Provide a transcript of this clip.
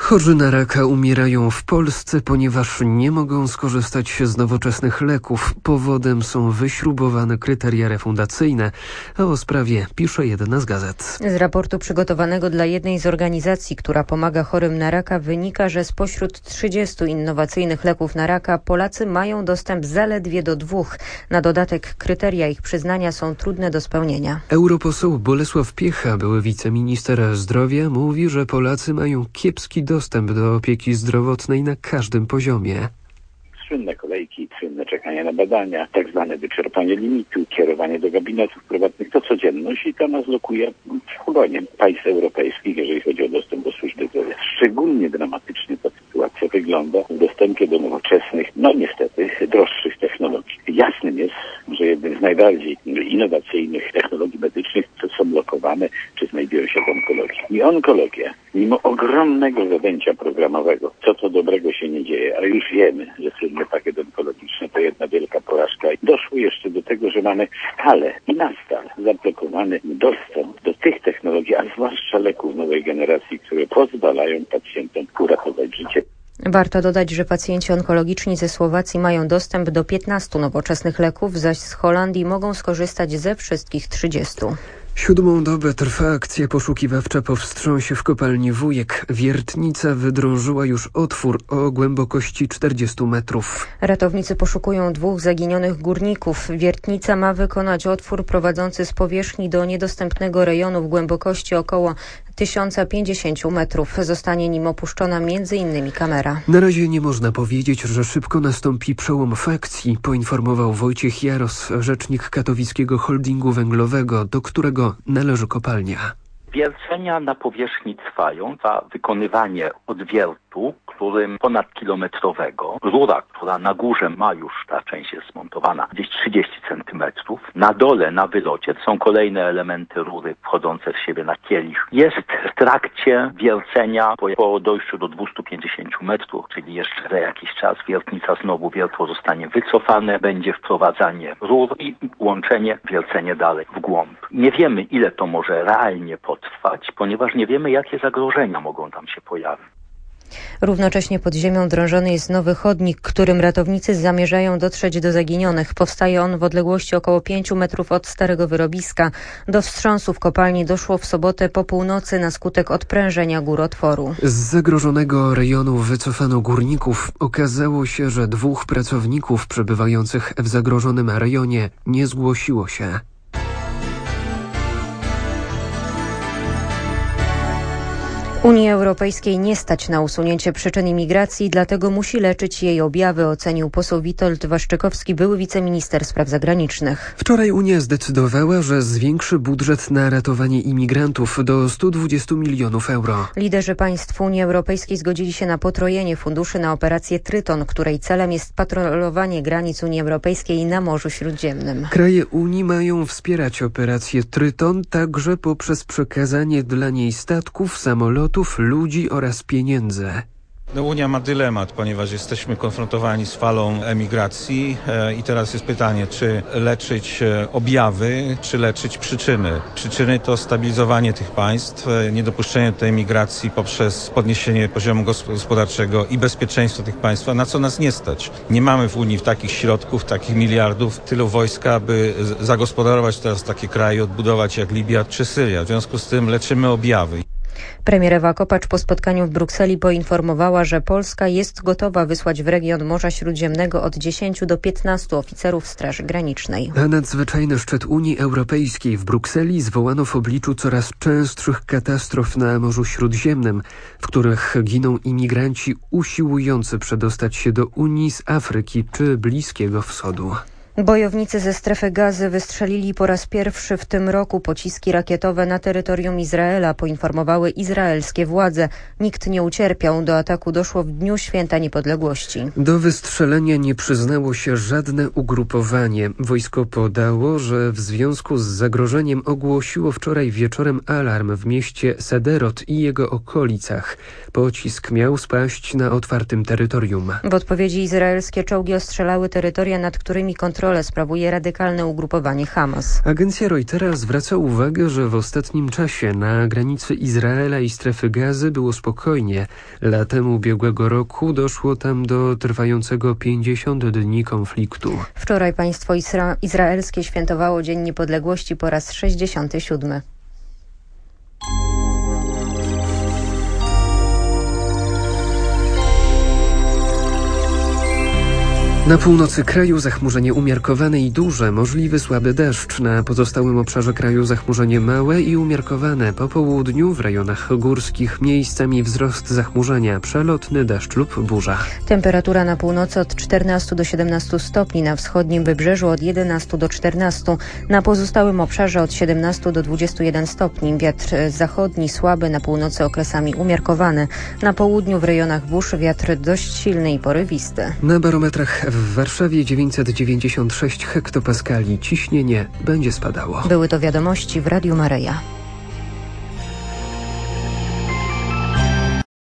Chorzy na raka umierają w Polsce, ponieważ nie mogą skorzystać z nowoczesnych leków. Powodem są wyśrubowane kryteria refundacyjne, a o sprawie pisze jedna z gazet. Z raportu przygotowanego dla jednej z organizacji, która pomaga chorym na raka, wynika, że spośród 30 innowacyjnych leków na raka Polacy mają dostęp zaledwie do 2. Na dodatek kryteria ich przyznania są trudne do spełnienia. Europoseł Bolesław Piecha, były wiceminister zdrowia, mówi, że Polacy mają kiepski dostęp do opieki zdrowotnej na każdym poziomie. Słynne kolejki, słynne czekanie na badania, tak zwane wyczerpanie limitu, kierowanie do gabinetów prywatnych, to codzienność i to nas lokuje w hulonie państw europejskich, jeżeli chodzi o dostęp do służby zdrowia. Szczególnie dramatycznie ta sytuacja wygląda w dostępie do nowoczesnych, niestety droższych technologii. Jasnym jest, że jednym z najbardziej innowacyjnych technologii medycznych są blokowane, czy znajdują się w onkologii. I onkologia, mimo ogromnego zadęcia programowego, co to dobrego się nie dzieje, ale już wiemy, że słynny pakiet onkologiczny to jedna wielka porażka. Doszło jeszcze do tego, że mamy stale i na stale zablokowany dostęp do tych technologii, a zwłaszcza leków nowej generacji, które pozwalają pacjentom uratować życie. Warto dodać, że pacjenci onkologiczni ze Słowacji mają dostęp do 15 nowoczesnych leków, zaś z Holandii mogą skorzystać ze wszystkich 30. 7. dobę trwa akcja poszukiwawcza po wstrząsie w kopalni Wujek. Wiertnica wydrążyła już otwór o głębokości 40 metrów. Ratownicy poszukują 2 zaginionych górników. Wiertnica ma wykonać otwór prowadzący z powierzchni do niedostępnego rejonu w głębokości około 1050 metrów. Zostanie nim opuszczona m.in. kamera. Na razie nie można powiedzieć, że szybko nastąpi przełom w akcji, poinformował Wojciech Jaros, rzecznik katowickiego holdingu węglowego, do którego należy kopalnia. Wiercenia na powierzchni trwają. Za wykonywanie odwiertu, którym ponadkilometrowego, rura, która na górze ma już, ta część jest zmontowana, gdzieś 30 centymetrów. Na dole, na wylocie są kolejne elementy rury wchodzące w siebie na kielich. Jest w trakcie wiercenia po dojściu do 250 metrów, czyli jeszcze za jakiś czas wiertnica znowu, wiertło zostanie wycofane, będzie wprowadzanie rur i łączenie, wiercenie dalej w głąb. Nie wiemy, ile to może realnie potrwać, ponieważ nie wiemy, jakie zagrożenia mogą tam się pojawić. Równocześnie pod ziemią drążony jest nowy chodnik, którym ratownicy zamierzają dotrzeć do zaginionych. Powstaje on w odległości około 5 metrów od starego wyrobiska. Do wstrząsu w kopalni doszło w sobotę po północy na skutek odprężenia górotworu. Z zagrożonego rejonu wycofano górników. Okazało się, że 2 pracowników przebywających w zagrożonym rejonie nie zgłosiło się. Unii Europejskiej nie stać na usunięcie przyczyn imigracji, dlatego musi leczyć jej objawy, ocenił poseł Witold Waszczykowski, były wiceminister spraw zagranicznych. Wczoraj Unia zdecydowała, że zwiększy budżet na ratowanie imigrantów do 120 milionów euro. Liderzy państw Unii Europejskiej zgodzili się na potrojenie funduszy na operację Tryton, której celem jest patrolowanie granic Unii Europejskiej na Morzu Śródziemnym. Kraje Unii mają wspierać operację Tryton także poprzez przekazanie dla niej statków, samolotów, ludzi oraz pieniędzy. Unia ma dylemat, ponieważ jesteśmy konfrontowani z falą emigracji i teraz jest pytanie, czy leczyć objawy, czy leczyć przyczyny. Przyczyny to stabilizowanie tych państw, niedopuszczenie tej emigracji poprzez podniesienie poziomu gospodarczego i bezpieczeństwa tych państw, na co nas nie stać. Nie mamy w Unii takich środków, takich miliardów, tylu wojska, by zagospodarować teraz takie kraje, odbudować jak Libia czy Syria. W związku z tym leczymy objawy. Premier Ewa Kopacz po spotkaniu w Brukseli poinformowała, że Polska jest gotowa wysłać w region Morza Śródziemnego od 10 do 15 oficerów Straży Granicznej. A nadzwyczajny szczyt Unii Europejskiej w Brukseli zwołano w obliczu coraz częstszych katastrof na Morzu Śródziemnym, w których giną imigranci usiłujący przedostać się do Unii z Afryki czy Bliskiego Wschodu. Bojownicy ze strefy Gazy wystrzelili po raz pierwszy w tym roku pociski rakietowe na terytorium Izraela, poinformowały izraelskie władze. Nikt nie ucierpiał. Do ataku doszło w dniu Święta Niepodległości. Do wystrzelenia nie przyznało się żadne ugrupowanie. Wojsko podało, że w związku z zagrożeniem ogłosiło wczoraj wieczorem alarm w mieście Sderot i jego okolicach. Pocisk miał spaść na otwartym terytorium. W odpowiedzi izraelskie czołgi ostrzelały terytoria, nad którymi kontrolą kontrolę sprawuje radykalne ugrupowanie Hamas. Agencja Reutera zwraca uwagę, że w ostatnim czasie na granicy Izraela i strefy Gazy było spokojnie. Latem ubiegłego roku doszło tam do trwającego 50 dni konfliktu. Wczoraj państwo izraelskie świętowało Dzień Niepodległości po raz 67. Na północy kraju zachmurzenie umiarkowane i duże, możliwy słaby deszcz. Na pozostałym obszarze kraju zachmurzenie małe i umiarkowane. Po południu w rejonach górskich miejscami wzrost zachmurzenia, przelotny deszcz lub burza. Temperatura na północy od 14 do 17 stopni, na wschodnim wybrzeżu od 11 do 14, na pozostałym obszarze od 17 do 21 stopni. Wiatr zachodni słaby, na północy okresami umiarkowany. Na południu w rejonach burz wiatr dość silny i porywisty. Na barometrach w Warszawie 996 hektopaskali. Ciśnienie będzie spadało. Były to wiadomości w Radiu Maryja.